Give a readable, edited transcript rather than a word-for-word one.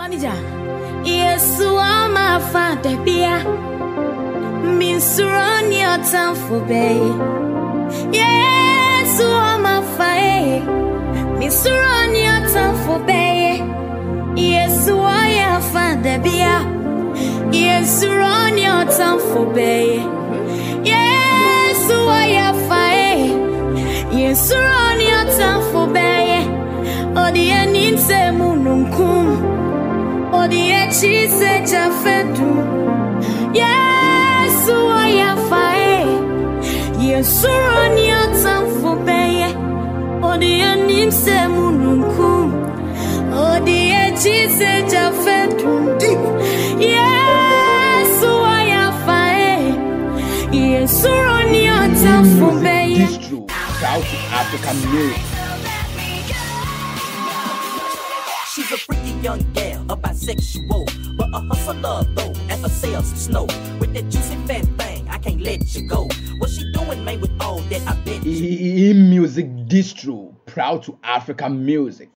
Manager, yes, I'm a father, beer. Miss run your town for bay. Yes, I'm a fire. Miss run your town for bay. Yes, I am father, beer. Yes, run your town for bay. Yes, I am fire. Yes, run your town for bay. Oh, the ending say mununkum. Oh, the edgy said Jafedu. Yes, I am fire. Yes, run your town for bay. Oh, the ending say mununkum. Oh, the edgy said Jafedu. Yes, I am fire. Yes, run your town for bay. Distro, South African music. She's a freaky young gal, a bisexual, but a hustler though, and a sales snow. With that juicy fat thing, I can't let you go. What she doing, man, with all that I bet you? Music Distro, proud to African music.